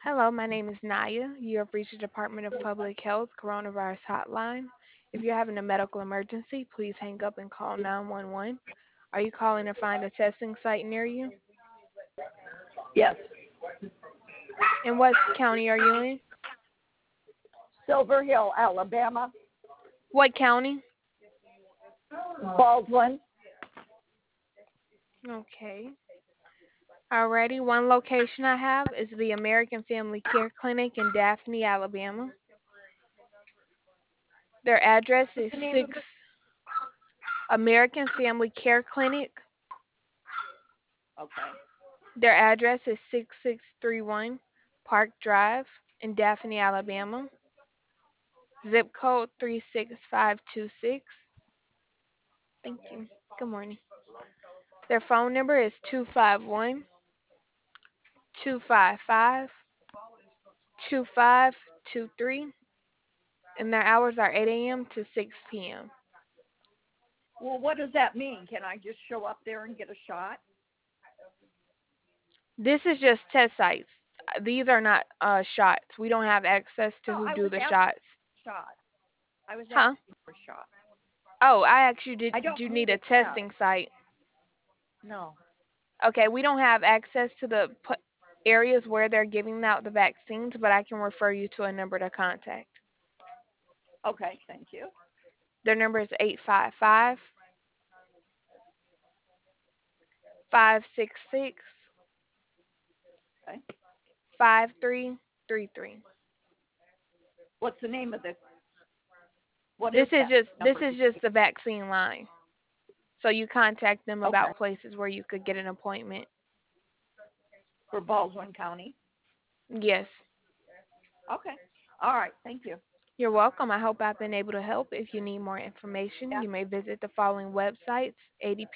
Hello, my name is Naya. You have reached the Department of Public Health Coronavirus Hotline. If you're having a medical emergency, please hang up and call 911. Are you calling to find a testing site near you? Yes. And what county are you in? Silver Hill, Alabama. What county? Baldwin. Okay. Alrighty, one location I have is the American Family Care Clinic in Daphne, Alabama. Their address What's is the name of 6 American Family Care Clinic. Okay. Their address is 6631 Park Drive in Daphne, Alabama. Zip code 36526. Thank you. Good morning. Their phone number is 251-255-2523, and their hours are 8 a.m. to 6 p.m. Well, what does that mean? Can I just show up there and get a shot? This is just test sites. These are not shots. We don't have access to No, who I do was the asking shots. for a shot. I was Huh? asking for a shot. Oh, I asked you, did I don't you need need a a test. testing site? No. Okay, we don't have access to the areas where they're giving out the vaccines, but I can refer you to a number to contact. Okay, thank you. Their number is 855-566-5333. Okay. 5333. What's the name of the? What is This is that just this number? is just the vaccine line. So you contact them Okay. about places where you could get an appointment. For Baldwin County. Yes. Okay. All right. Thank you. You're welcome. I hope I've been able to help. If you need more information, Yeah. you may visit the following websites: ADP